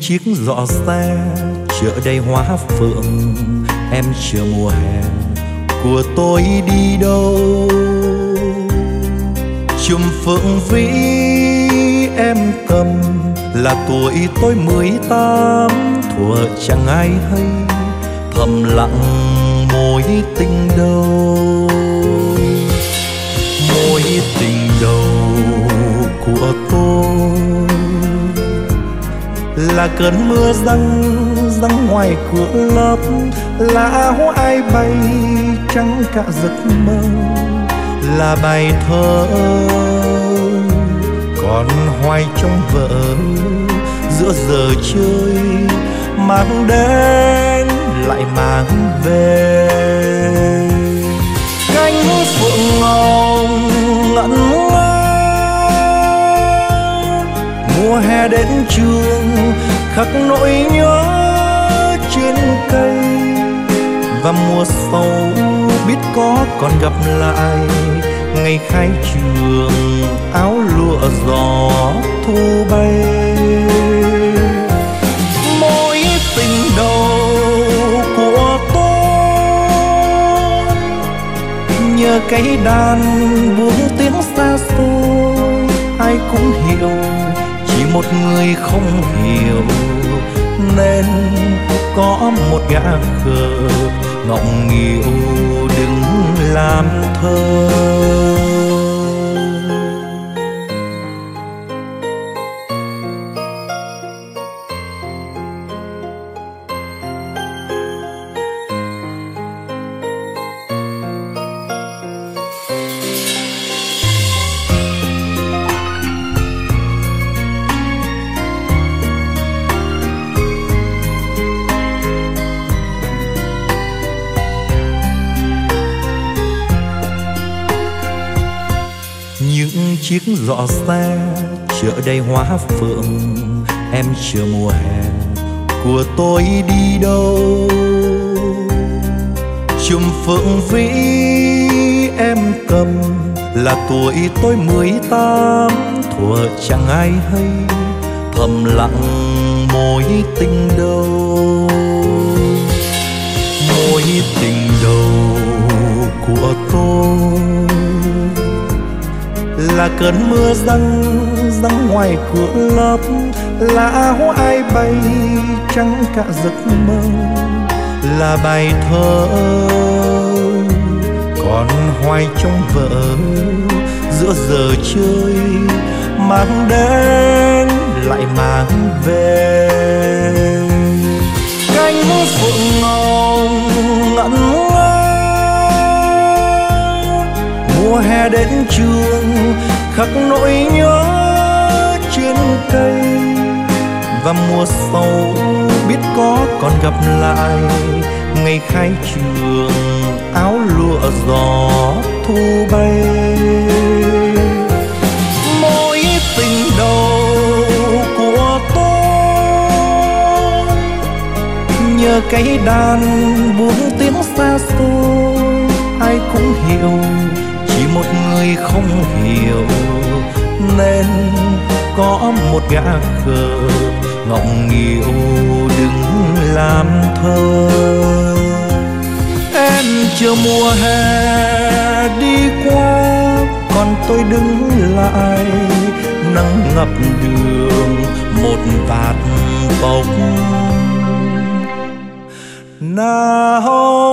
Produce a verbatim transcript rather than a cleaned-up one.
chiếc giỏ xe chở đầy hoa phượng, em chờ mùa hè của tôi đi đâu. Chùm phượng vĩ em cầm là tuổi tôi mười tám, thuở chẳng ai hay thầm lặng mối tình đầu. Mối tình đầu của tôi là cơn mưa răng răng ngoài cửa lớp, lá hoa ai bay trắng cả giấc mơ, là bài thơ còn hoài trong vở giữa giờ chơi, mang đến lại mang về. Cánh phượng hồng ngẩn ngơ, mùa hè đến trường khắc nỗi nhớ trên cây, và mùa sau biết có còn gặp lại ngày khai trường áo lụa gió thu bay. Mối tình đầu của tôi nhờ cái đàn buông tiếng xa xôi, ai cũng hiểu chỉ một người không hiểu, nên có một gã khờ ngọng nghịu đừng làm thơ. Những chiếc giỏ xe chở đầy hoa phượng, em chờ mùa hè của tôi đi đâu. Chùm phượng vĩ em cầm là tuổi tôi mười tám, thuở chẳng ai hay thầm lặng mối tình đầu. Mối tình đầu của tôi là cơn mưa răng răng ngoài cửa lớp, lá hoa ai bay trắng cả giấc mơ, là bài thơ còn hoài trong vở giữa giờ chơi, mang đến lại mang về. Cánh phượng hồng ngẩn ngơ, mùa hè đến trường khắc nỗi nhớ trên cây, và mùa sau biết có còn gặp lại ngày khai trường áo lụa gió thu bay. Mối tình đầu của tôi nhờ cái đàn buông tiếng xa xôi, ai cũng hiểu chỉ một người không hiểu, nên có một gã khờ ngọng nghịu đừng làm thơ. Em chờ mùa hè đi qua, còn tôi đứng lại nắng ngập đường một vạt tóc. Nào